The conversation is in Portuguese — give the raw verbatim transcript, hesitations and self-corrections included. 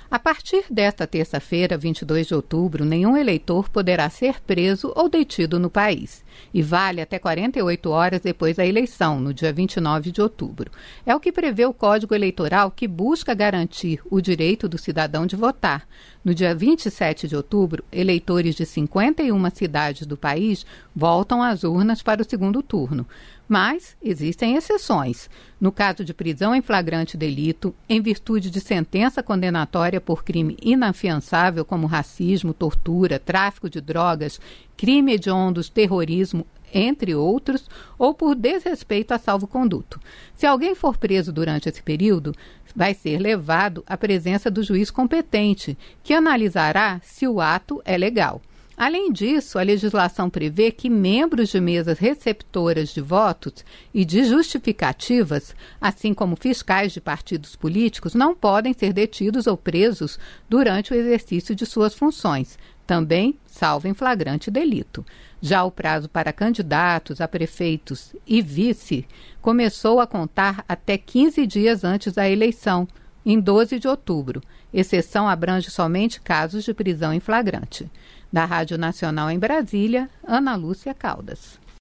A partir desta terça-feira, vinte e dois de outubro, nenhum eleitor poderá ser preso ou detido no país. E vale até quarenta e oito horas depois da eleição, no dia vinte e nove de outubro. É o que prevê o Código Eleitoral, que busca garantir o direito do cidadão de votar. No dia vinte e sete de outubro, eleitores de cinquenta e uma cidades do país voltam às urnas para o segundo turno. Mas existem exceções. No caso de prisão em flagrante delito, em virtude de sentença condenatória por crime inafiançável como racismo, tortura, tráfico de drogas, crime hediondo, terrorismo, entre outros, ou por desrespeito a salvo-conduto. Se alguém for preso durante esse período, vai ser levado à presença do juiz competente, que analisará se o ato é legal. Além disso, a legislação prevê que membros de mesas receptoras de votos e de justificativas, assim como fiscais de partidos políticos, não podem ser detidos ou presos durante o exercício de suas funções, também salvo em flagrante delito. Já o prazo para candidatos a prefeitos e vice começou a contar até quinze dias antes da eleição, em doze de outubro. Exceção abrange somente casos de prisão em flagrante. Da Rádio Nacional em Brasília, Ana Lúcia Caldas.